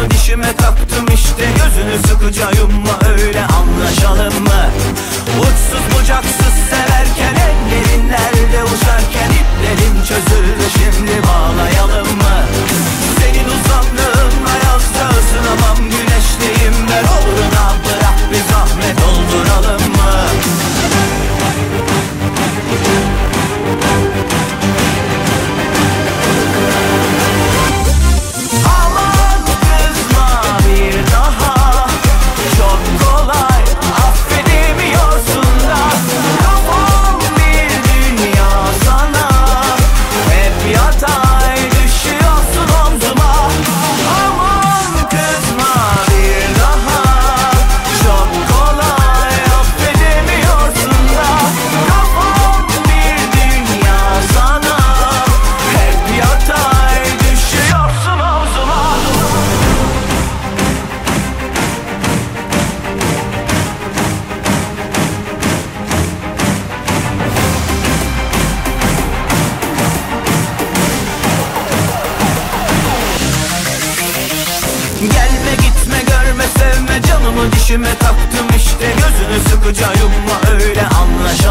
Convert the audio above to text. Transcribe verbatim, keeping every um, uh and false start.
Canımı dişime taktım işte, gözünü sıkıca yumma, öyle anlaşalım mı? Uçsuz bucaksız severken, ellerin nerede uçarken, iplerin çözüldü, şimdi bağlayalım mı? Senin uzandığınla yazda ısınamam, güneşliyim ben, oluruna bırak bir zahmet, dolduralım mı? Aman kızma bir daha, çok kolay affedemiyorsun da. Kafam bir dünya sana, hep yatay düşüyorsun omzuma. Aman kızma bir daha, çok kolay affedemiyorsun da. Kafam bir dünya sana, hep yatay düşüyorsun omzuma. Gelme gitme görme sevme, canımı dişime taktım işte, gözünü sıkıca yumma, öyle anlaşalım.